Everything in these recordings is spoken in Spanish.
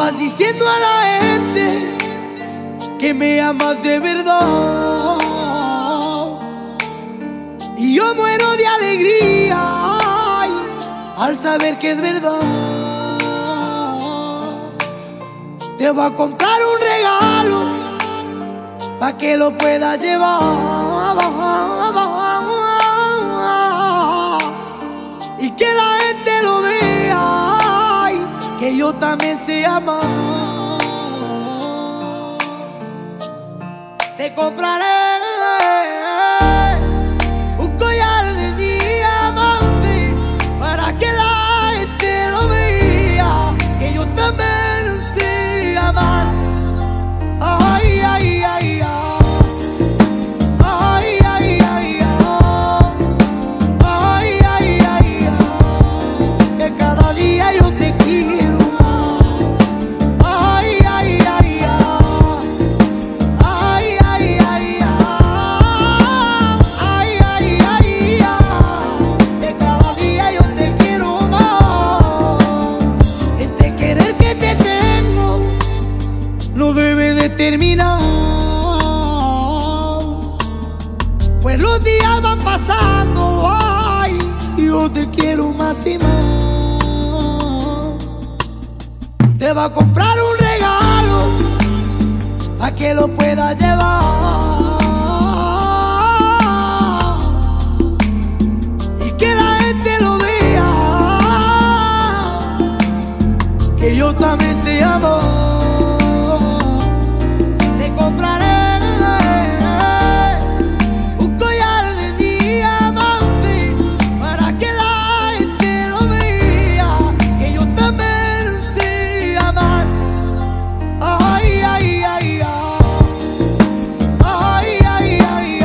Vas diciendo a la gente que me amas de verdad, y yo muero de alegría, ay, al saber que es verdad. Te voy a comprar un regalo pa' que lo puedas llevar, y que la gente lo vea, ay, que yo también sé amar. Te compraré un collar de diamante para que la gente lo vea, que yo también sé amar. Ay, ay, ay, ay. Ay, ay, ay, ay. Ay, ay, ay, ay. Que cada día yo te quiero más. Ay, ay, ay, ay. Ay, ay, ay, ay. Ay, ay, ay, ay. Que cada día yo te quiero más. Este querer que te tengo no debe de terminar, pues los días van pasando, ay, y yo te quiero más y más. Te va a comprar un regalo a que lo puedas llevar, y que la gente lo vea, que yo también sé amar. Te compraré un collar de diamante para que la gente lo vea, que yo también sé amar. Ay, ay, ay, ay. Ay, ay, ay, ay.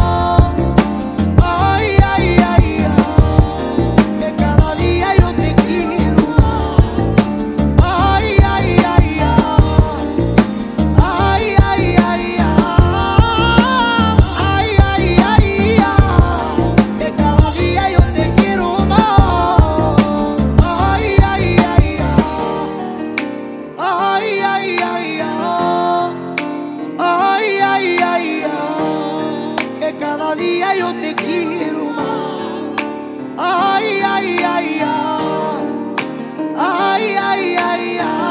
Ay, ay, ay, ay. Que cada día yo te quiero más. Ay, ay, ay, ay. Ay, ay, ay, ay. Ay, ay, ay, ay. Que cada día yo te quiero más. Ay, ay, ay, ay. Ay, ay, ay, ay. Ay, ay, ay, ay. Que cada día yo te quiero más. Ay, ay, ay, ay. Ay, ay, ay, ay.